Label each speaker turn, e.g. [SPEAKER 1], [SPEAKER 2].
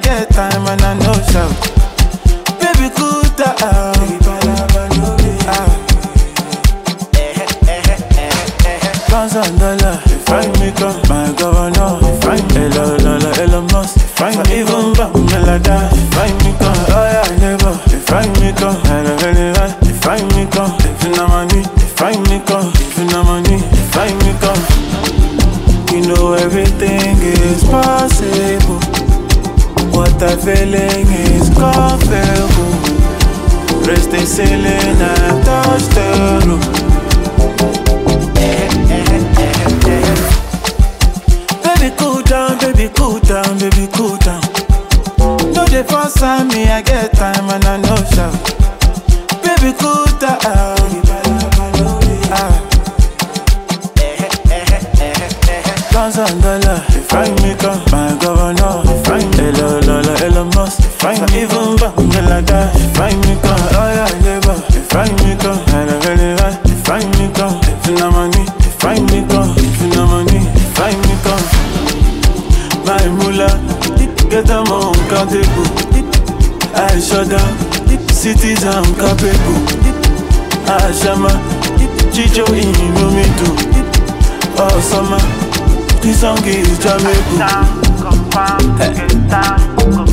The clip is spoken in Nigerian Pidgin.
[SPEAKER 1] get time and I know shout. Baby, cool down. $1,000 if I make up my governor. If I Elon Musk. If I even back me like that. If I make up, oh yeah, never. If I make up, if I make up, if you know money. If I make up, if you know money. If I make up, you know everything is possible. What I'm feeling is comfortable. Raise the ceiling and touch the roof. Baby, cool down, baby, cool down, baby, cool down. No, they force on me, I get time and I know shout. Baby, cool down. $1,000 if I make up my governor. If I Elon Musk. If I even back me like that. If I make up, oh yeah, never. If I make up, if I make up, if you know money. If I make up, if you know money. If I make up, my mullah, get them on capable. I shut down, cities capable. I shama, Chicho in no me too. Oh summer, this song is Jamaican.
[SPEAKER 2] Get down,